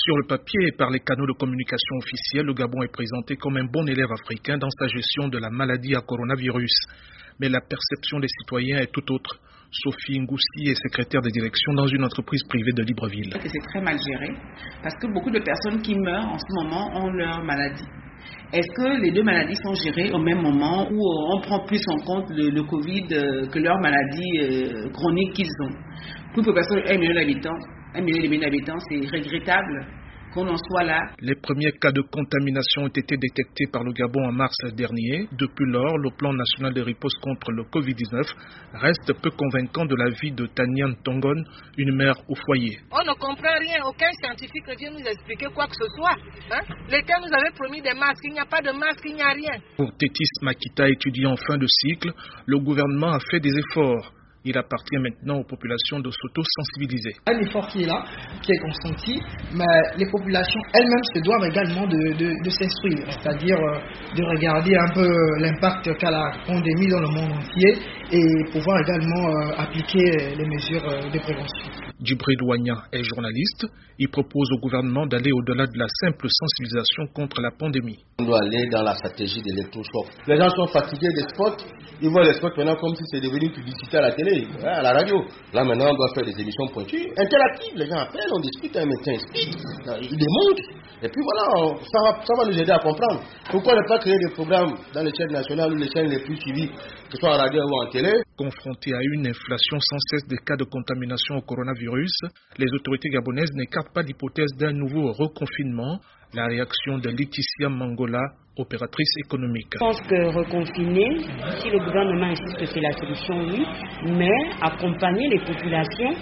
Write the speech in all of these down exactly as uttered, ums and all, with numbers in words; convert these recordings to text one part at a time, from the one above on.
Sur le papier et par les canaux de communication officiels, le Gabon est présenté comme un bon élève africain dans sa gestion de la maladie à coronavirus. Mais la perception des citoyens est tout autre. Sophie Ngoussi est secrétaire de direction dans une entreprise privée de Libreville. C'est très mal géré parce que beaucoup de personnes qui meurent en ce moment ont leur maladie. Est-ce que les deux maladies sont gérées au même moment ou on prend plus en compte le, le Covid que leur maladie euh, chronique qu'ils ont? Pour une personne, un million d'habitants, un million d'habitants, c'est regrettable qu'on en soit là. Les premiers cas de contamination ont été détectés par le Gabon en mars dernier. Depuis lors, le plan national de riposte contre le covid dix-neuf reste peu convaincant de l'avis de Tania Ntongon, une mère au foyer. On ne comprend rien, aucun scientifique ne vient nous expliquer quoi que ce soit. Hein? L'État nous avait promis des masques, il n'y a pas de masques, il n'y a rien. Pour Tétis Makita, étudiant en fin de cycle, le gouvernement a fait des efforts. Il appartient maintenant aux populations de s'auto-sensibiliser. Un effort qui est là, qui est consenti, mais les populations elles-mêmes se doivent également de, de, de s'instruire, c'est-à-dire de regarder un peu l'impact qu'a la pandémie dans le monde entier et pouvoir également appliquer les mesures de prévention. Djibril Ouagna est journaliste. Il propose au gouvernement d'aller au-delà de la simple sensibilisation contre la pandémie. On doit aller dans la stratégie de l'électrochoc. Les gens sont fatigués des spots. Ils voient les spots maintenant comme si c'était devenu publicité à la télé, à la radio. Là maintenant, on doit faire des émissions pointues, interactives. Les gens appellent, on discute, un médecin explique, il démontre. Et puis voilà, ça va, ça va nous aider à comprendre. Pourquoi ne pas créer des programmes dans les chaînes nationales ou les chaînes les plus suivies, que ce soit en radio ou en télé? Confrontés à une inflation sans cesse des cas de contamination au coronavirus, les autorités gabonaises n'écartent pas l'hypothèse d'un nouveau reconfinement. La réaction de Laetitia Mangola, opératrice économique. Je pense que reconfiner, si le gouvernement insiste que c'est la solution, oui, mais accompagner les populations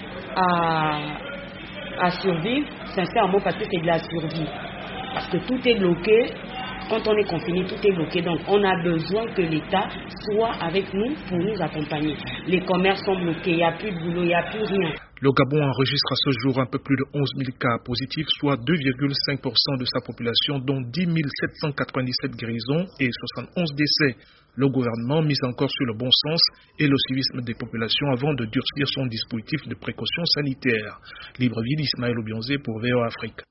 à, à survivre, sincèrement, parce que c'est de la survie. Parce que tout est bloqué. Quand on est confiné, tout est bloqué. Donc, on a besoin que l'État soit avec nous pour nous accompagner. Les commerces sont bloqués, il n'y a plus de boulot, il n'y a plus rien. Le Gabon enregistre à ce jour un peu plus de onze mille cas positifs, soit deux virgule cinq pour cent de sa population, dont dix mille sept cent quatre-vingt-dix-sept guérisons et soixante-onze décès. Le gouvernement mise encore sur le bon sens et le civisme des populations avant de durcir son dispositif de précaution sanitaire. Libreville, Ismaël Obionzé pour V O Afrique.